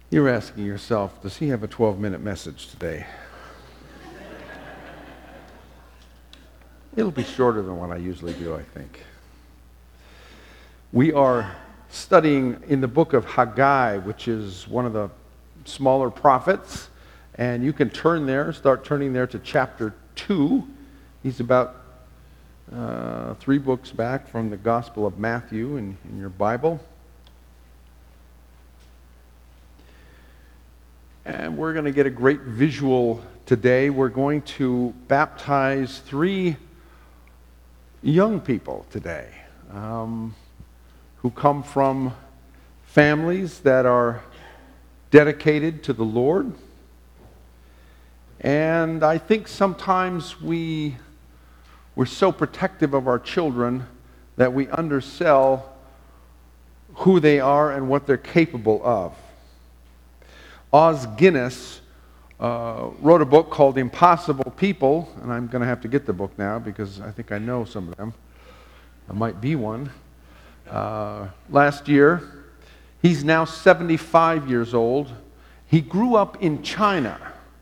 You're asking yourself, does he have a 12-minute message today? It'll be shorter than what I usually do, I think. We are studying in the book of Haggai, which is one of the smaller prophets, and you can start turning there to chapter 2. He's about 3 books back from the Gospel of Matthew in your Bible. And we're going to get a great visual today. We're going to baptize 3 young people today who come from families that are dedicated to the Lord. And I think sometimes we're so protective of our children that we undersell who they are and what they're capable of. Os Guinness wrote a book called Impossible People, and I'm going to have to get the book now because I think I know some of them. I might be one. Last year, he's now 75 years old. He grew up in China.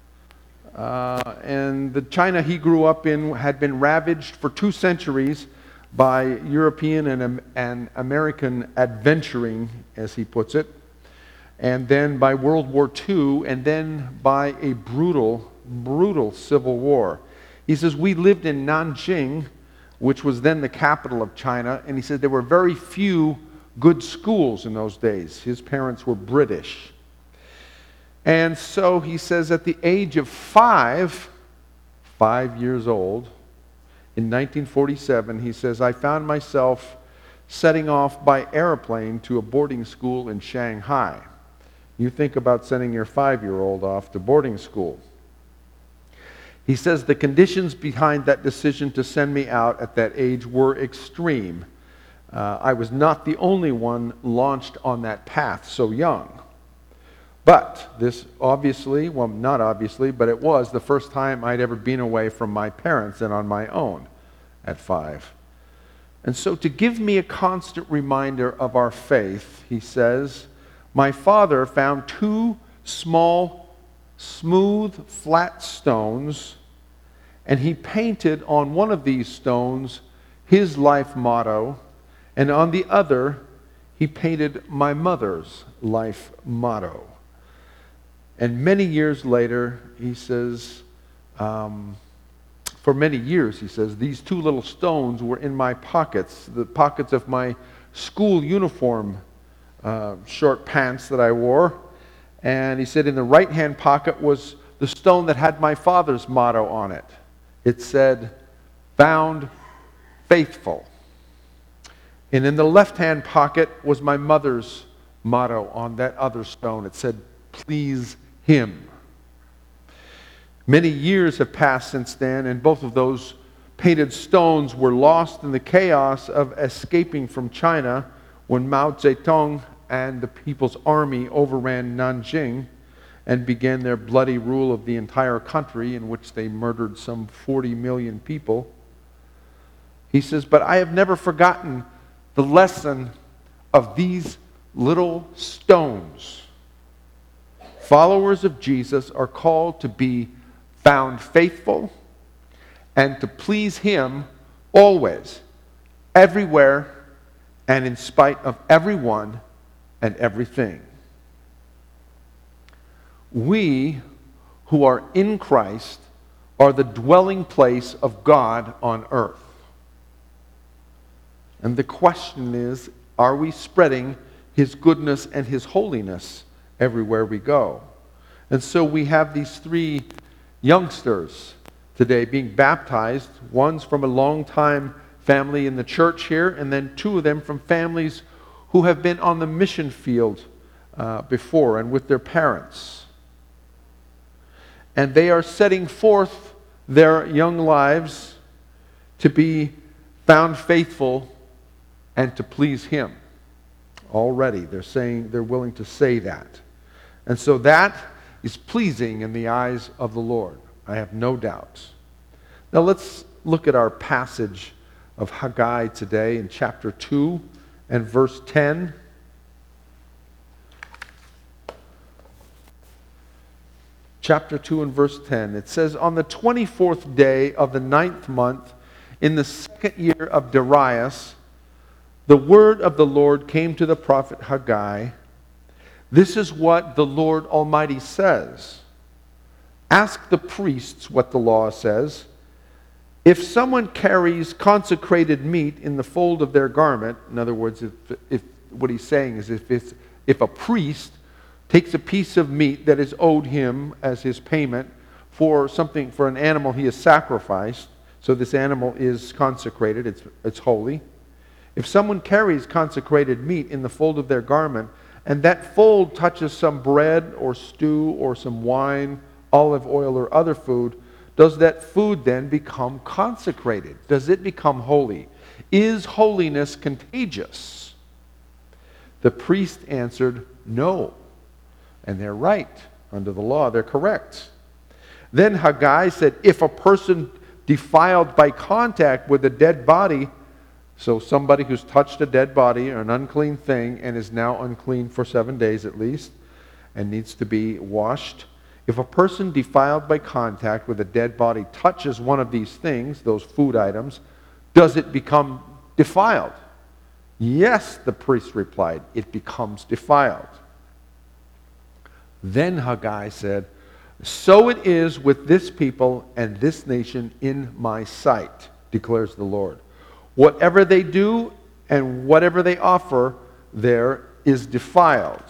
And the China he grew up in had been ravaged for 2 centuries by European and American adventuring, as he puts it, and then by World War II, and then by a brutal, brutal civil war. He says, we lived in Nanjing, which was then the capital of China, and he said there were very few good schools in those days. His parents were British. And so he says at the age of 5 years old, in 1947, he says, I found myself setting off by airplane to a boarding school in Shanghai. You think about sending your 5-year-old off to boarding school. He says the conditions behind that decision to send me out at that age were extreme. I was not the only one launched on that path so young. But this obviously, well, not obviously, but it was the first time I'd ever been away from my parents and on my own at 5. And so to give me a constant reminder of our faith, he says, my father found 2 small, smooth, flat stones, and he painted on one of these stones his life motto, and on the other, he painted my mother's life motto. And many years later, he says, for many years, he says, these 2 little stones were in my pockets, the pockets of my school uniform short pants that I wore. And he said in the right-hand pocket was the stone that had my father's motto on it. It said, found faithful. And in the left-hand pocket was my mother's motto on that other stone. It said, please him. Many years have passed since then, and both of those painted stones were lost in the chaos of escaping from China when Mao Zedong and the People's Army overran Nanjing and began their bloody rule of the entire country, in which they murdered some 40 million people. He says, but I have never forgotten the lesson of these little stones. Followers of Jesus are called to be found faithful and to please him always, everywhere, and in spite of everyone and everything. We who are in Christ are the dwelling place of God on earth. And the question is, are we spreading his goodness and his holiness everywhere we go? And so we have these 3 youngsters today being baptized. One's from a long-time family in the church here, and then 2 of them from families who have been on the mission field before and with their parents. And they are setting forth their young lives to be found faithful and to please him. Already, they're willing to say that. And so that is pleasing in the eyes of the Lord. I have no doubt. Now let's look at our passage of Haggai today in chapter 2 and verse 10. chapter 2 and verse 10. It says, "On the 24th day of the 9th month, in the 2nd year of Darius, the word of the Lord came to the prophet Haggai. This is what the Lord Almighty says. Ask the priests what the law says. If someone carries consecrated meat in the fold of their garment," in other words, if what he's saying is if a priest takes a piece of meat that is owed him as his payment for something, for an animal he has sacrificed, so this animal is consecrated, it's holy. If someone carries consecrated meat in the fold of their garment, and that fold touches some bread or stew or some wine, olive oil or other food, does that food then become consecrated? Does it become holy? Is holiness contagious? The priest answered, "No." And they're right. Under the law, they're correct. Then Haggai said, "If a person defiled by contact with a dead body," so somebody who's touched a dead body or an unclean thing and is now unclean for 7 days at least and needs to be washed. If a person defiled by contact with a dead body touches one of these things, those food items, does it become defiled? Yes, the priest replied, it becomes defiled. Then Haggai said, "So it is with this people and this nation in my sight, declares the Lord. Whatever they do and whatever they offer there is defiled.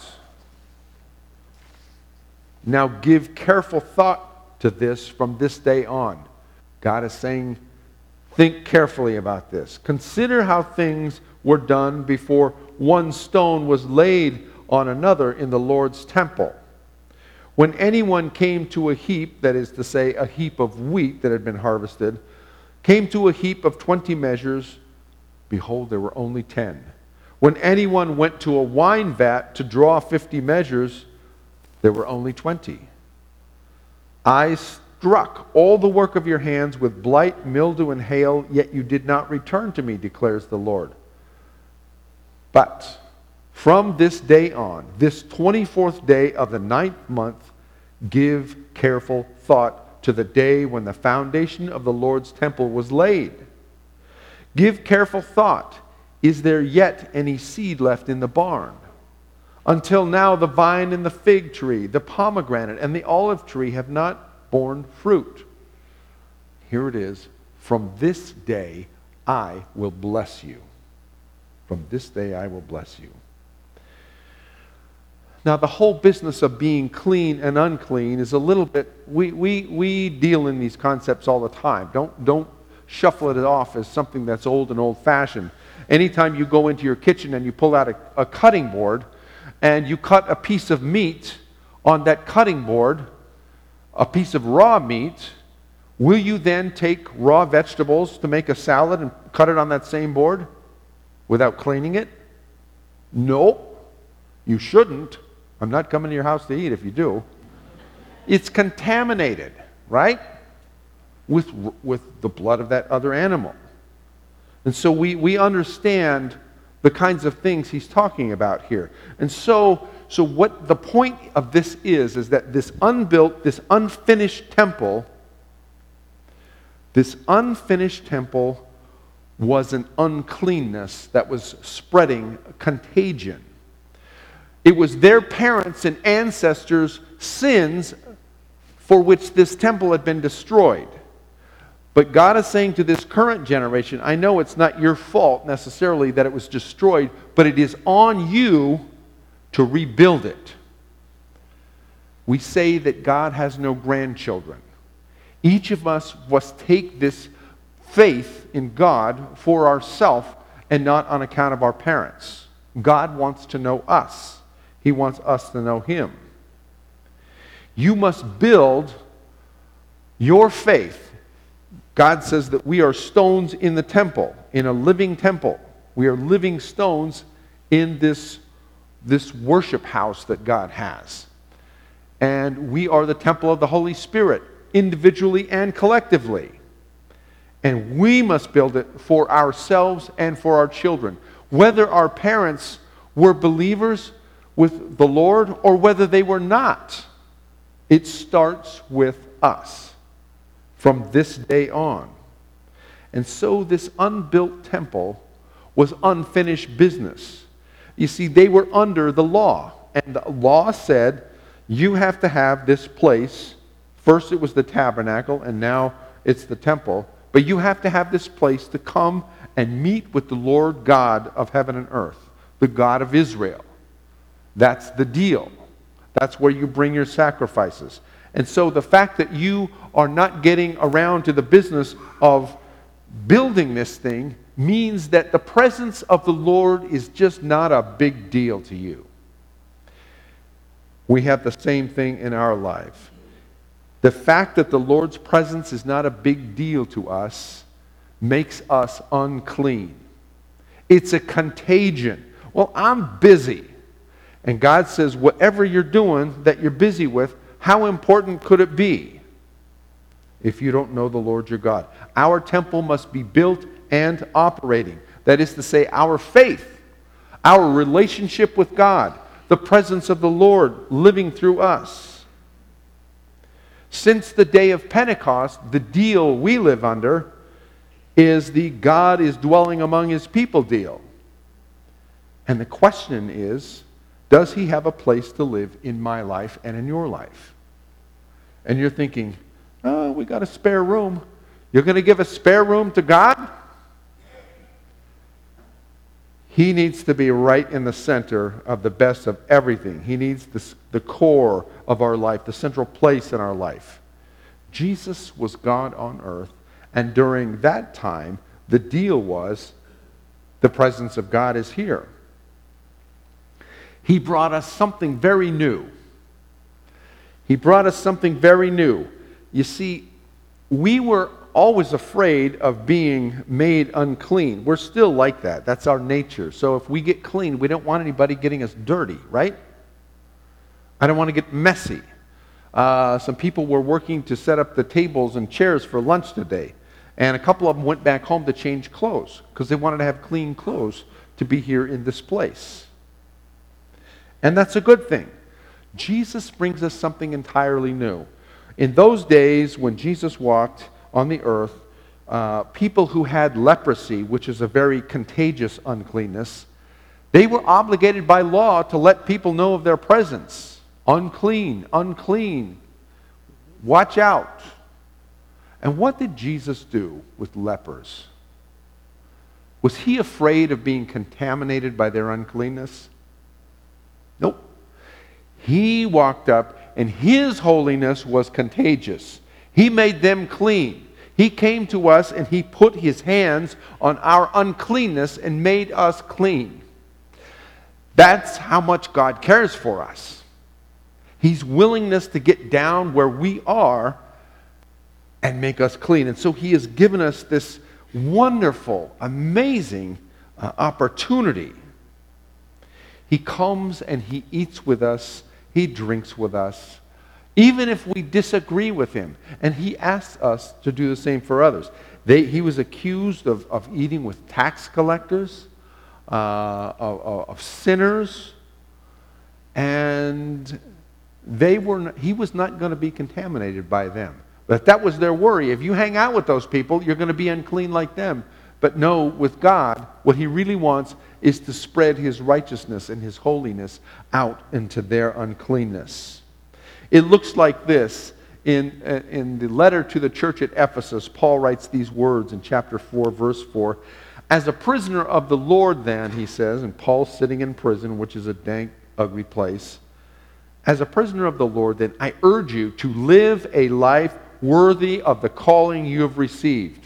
Now give careful thought to this from this day on." God is saying, think carefully about this. "Consider how things were done before one stone was laid on another in the Lord's temple. When anyone came to a heap," that is to say, a heap of wheat that had been harvested, "came to a heap of 20 measures, behold, there were only 10. When anyone went to a wine vat to draw 50 measures, there were only 20. I struck all the work of your hands with blight, mildew, and hail, yet you did not return to me, declares the Lord. But from this day on, this 24th day of the 9th month, give careful thought to the day when the foundation of the Lord's temple was laid. Give careful thought, is there yet any seed left in the barn? Until now the vine and the fig tree, the pomegranate and the olive tree have not borne fruit. Here it is, from this day I will bless you. From this day I will bless you." Now the whole business of being clean and unclean is a little bit, we deal in these concepts all the time. Don't shuffle it off as something that's old and old-fashioned. Anytime you go into your kitchen and you pull out a cutting board and you cut a piece of meat on that cutting board, a piece of raw meat, will you then take raw vegetables to make a salad and cut it on that same board without cleaning it? No, you shouldn't. I'm not coming to your house to eat if you do. It's contaminated, right? With the blood of that other animal. And so we understand the kinds of things he's talking about here. And so what the point of this is that this unbuilt, this unfinished temple was an uncleanness that was spreading contagion. It was their parents' and ancestors' sins for which this temple had been destroyed. But God is saying to this current generation, I know it's not your fault necessarily that it was destroyed, but it is on you to rebuild it. We say that God has no grandchildren. Each of us must take this faith in God for ourselves and not on account of our parents. God wants to know us. He wants us to know Him. You must build your faith. God says that we are stones in the temple, in a living temple. We are living stones in this worship house that God has. And we are the temple of the Holy Spirit, individually and collectively. And we must build it for ourselves and for our children. Whether our parents were believers with the Lord or whether they were not. It starts with us from this day on. And so this unbuilt temple was unfinished business. You see, they were under the law. And the law said, you have to have this place. First it was the tabernacle, and now it's the temple. But you have to have this place to come and meet with the Lord God of heaven and earth, the God of Israel. That's the deal. That's where you bring your sacrifices. And so the fact that you are not getting around to the business of building this thing means that the presence of the Lord is just not a big deal to you. We have the same thing in our life. The fact that the Lord's presence is not a big deal to us makes us unclean. It's a contagion. Well, I'm busy. And God says, whatever you're doing that you're busy with, how important could it be if you don't know the Lord your God? Our temple must be built and operating. That is to say, our faith, our relationship with God, the presence of the Lord living through us. Since the day of Pentecost, the deal we live under is the God is dwelling among his people deal. And the question is, does he have a place to live in my life and in your life? And you're thinking, oh, we got a spare room. You're going to give a spare room to God? He needs to be right in the center of the best of everything. He needs the core of our life, the central place in our life. Jesus was God on earth, and during that time, the deal was the presence of God is here. He brought us something very new. He brought us something very new. You see, we were always afraid of being made unclean. We're still like that. That's our nature. So if we get clean, we don't want anybody getting us dirty, right? I don't want to get messy. Some people were working to set up the tables and chairs for lunch today. And a couple of them went back home to change clothes because they wanted to have clean clothes to be here in this place. And that's a good thing. Jesus brings us something entirely new. In those days when Jesus walked on the earth, people who had leprosy, which is a very contagious uncleanness, they were obligated by law to let people know of their presence. Unclean, unclean. Watch out. And what did Jesus do with lepers? Was he afraid of being contaminated by their uncleanness? Nope. He walked up, and his holiness was contagious. He made them clean. He came to us, and he put his hands on our uncleanness and made us clean. That's how much God cares for us. His willingness to get down where we are and make us clean. And so he has given us this wonderful, amazing opportunity. He comes and he eats with us. He drinks with us. Even if we disagree with him. And he asks us to do the same for others. He was accused of eating with tax collectors, of sinners. And he was not going to be contaminated by them. But that was their worry. If you hang out with those people, you're going to be unclean like them. But no, with God, what he really wants is to spread his righteousness and his holiness out into their uncleanness. It looks like this. In the letter to the church at Ephesus, Paul writes these words in chapter 4, verse 4. As a prisoner of the Lord then, he says, and Paul's sitting in prison, which is a dank, ugly place. As a prisoner of the Lord then, I urge you to live a life worthy of the calling you have received.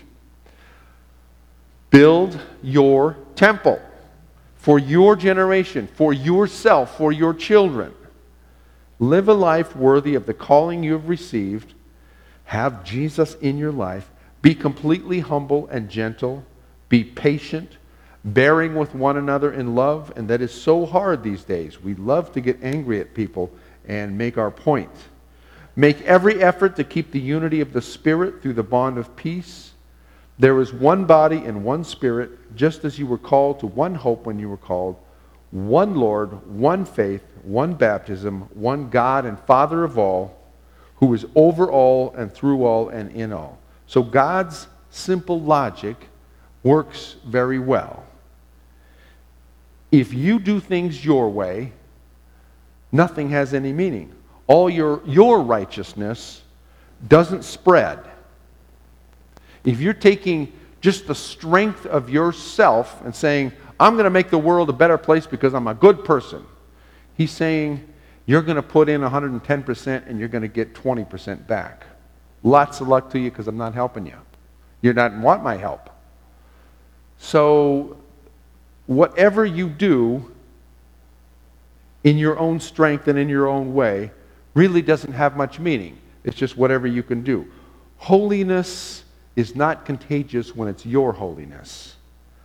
Build your temple for your generation, for yourself, for your children. Live a life worthy of the calling you have received. Have Jesus in your life. Be completely humble and gentle. Be patient, bearing with one another in love. And that is so hard these days. We love to get angry at people and make our point. Make every effort to keep the unity of the Spirit through the bond of peace. There is one body and one Spirit, just as you were called to one hope when you were called, one Lord, one faith, one baptism, one God and Father of all, who is over all and through all and in all. So God's simple logic works very well. If you do things your way, nothing has any meaning. All your righteousness doesn't spread. If you're taking just the strength of yourself and saying, I'm going to make the world a better place because I'm a good person, he's saying you're going to put in 110% and you're going to get 20% back. Lots of luck to you because I'm not helping you. You don't want my help. So whatever you do in your own strength and in your own way really doesn't have much meaning. It's just whatever you can do. Holiness is not contagious when it's your holiness.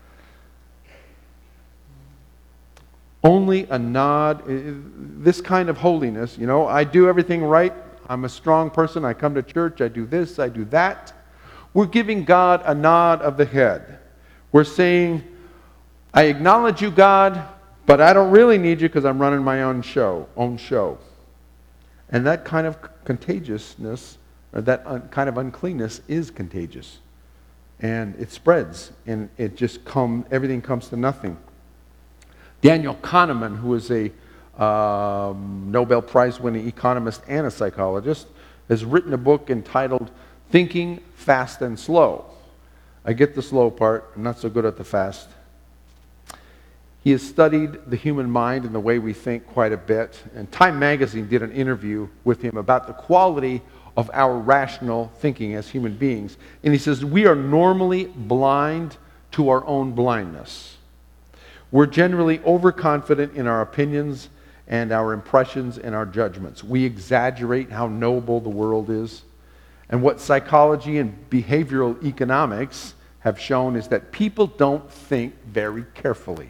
Only a nod, this kind of holiness, I do everything right, I'm a strong person, I come to church, I do this, I do that. We're giving God a nod of the head. We're saying, I acknowledge you, God, but I don't really need you because I'm running my own show. And that kind of contagiousness, or that kind of uncleanness is contagious. And it spreads, and everything comes to nothing. Daniel Kahneman, who is a Nobel Prize-winning economist and a psychologist, has written a book entitled Thinking Fast and Slow. I get the slow part. I'm not so good at the fast. He has studied the human mind and the way we think quite a bit. And Time magazine did an interview with him about the quality of our rational thinking as human beings. And he says, we are normally blind to our own blindness. We're generally overconfident in our opinions and our impressions and our judgments. We exaggerate how noble the world is. And what psychology and behavioral economics have shown is that people don't think very carefully.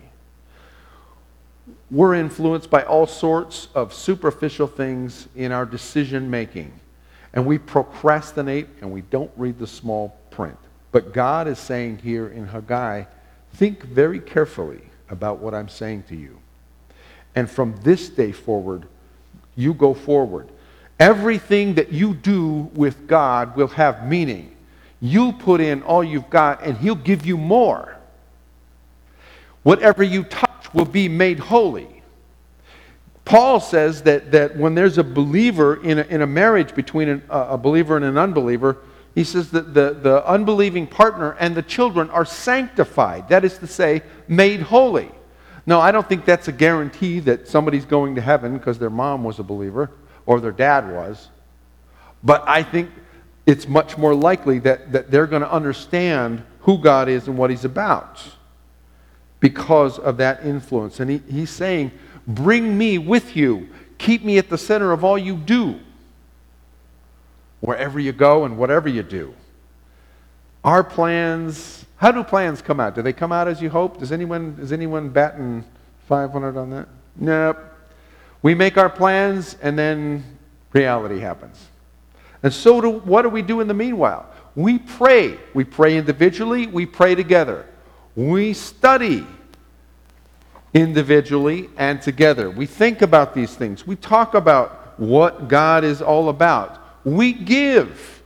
We're influenced by all sorts of superficial things in our decision making. And we procrastinate and we don't read the small print. But God is saying here in Haggai, think very carefully about what I'm saying to you. And from this day forward, you go forward. Everything that you do with God will have meaning. You'll put in all you've got and He'll give you more. Whatever you touch will be made holy. Paul says that when there's a believer in a marriage between a believer and an unbeliever, he says that the unbelieving partner and the children are sanctified. That is to say, made holy. No, I don't think that's a guarantee that somebody's going to heaven because their mom was a believer or their dad was. But I think it's much more likely that they're going to understand who God is and what He's about because of that influence. And he's saying, bring me with you. Keep me at the center of all you do. Wherever you go and whatever you do. Our plans, how do plans come out? Do they come out as you hope? Is anyone batting 500 on that? Nope. We make our plans and then reality happens. And so what do we do in the meanwhile? We pray. We pray individually, we pray together. We study individually and together. We think about these things. We talk about what God is all about. We give.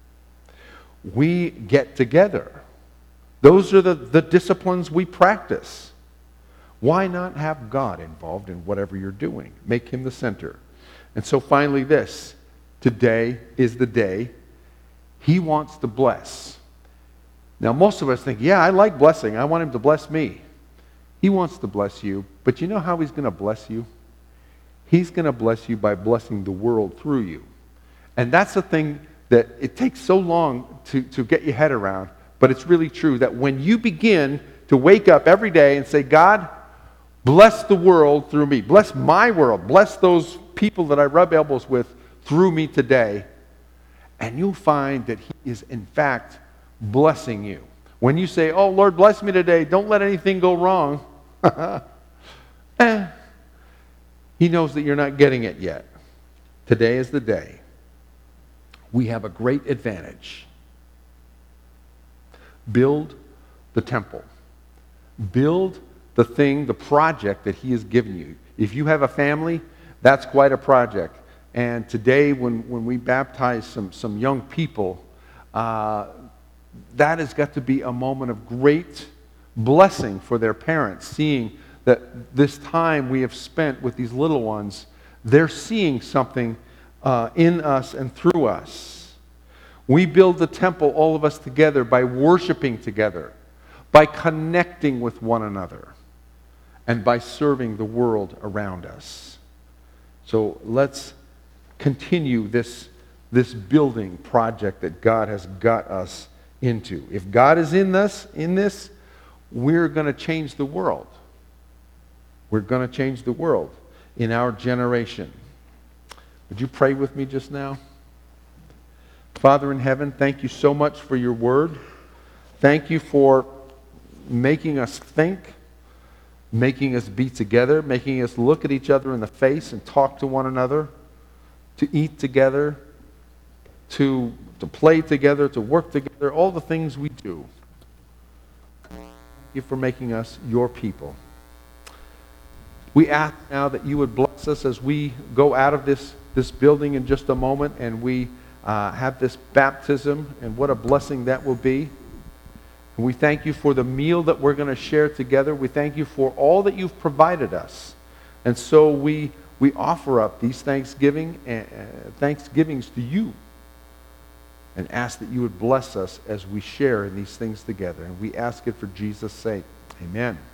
We get together. Those are the disciplines we practice. Why not have God involved in whatever you're doing? Make Him the center. And so finally this, today is the day He wants to bless. Now most of us think, yeah, I like blessing. I want Him to bless me. He wants to bless you, but you know how He's going to bless you? He's going to bless you by blessing the world through you. And that's the thing that it takes so long to get your head around, but it's really true that when you begin to wake up every day and say, God, bless the world through me. Bless my world. Bless those people that I rub elbows with through me today. And you'll find that He is in fact blessing you. When you say, oh, Lord, bless me today. Don't let anything go wrong. He knows that you're not getting it yet. Today is the day. We have a great advantage. Build the temple. Build the thing, the project that He has given you. If you have a family, that's quite a project. And today, when we baptize some young people, that has got to be a moment of great blessing for their parents, seeing that this time we have spent with these little ones, they're seeing something in us and through us. We build the temple, all of us together, by worshiping together, by connecting with one another, and by serving the world around us. So let's continue this building project that God has got us into. If God is in us, in this, we're going to change the world. We're going to change the world in our generation. Would you pray with me just now? Father in heaven, thank you so much for your word. Thank you for making us think, making us be together, making us look at each other in the face and talk to one another, to eat together, to play together, to work together, all the things we do. Thank you for making us your people. We ask now that you would bless us as we go out of this building in just a moment, and we have this baptism, and what a blessing that will be. And we thank you for the meal that we're going to share together. We thank you for all that you've provided us. And so we offer up these thanksgivings to you, and ask that you would bless us as we share in these things together. And we ask it for Jesus' sake. Amen.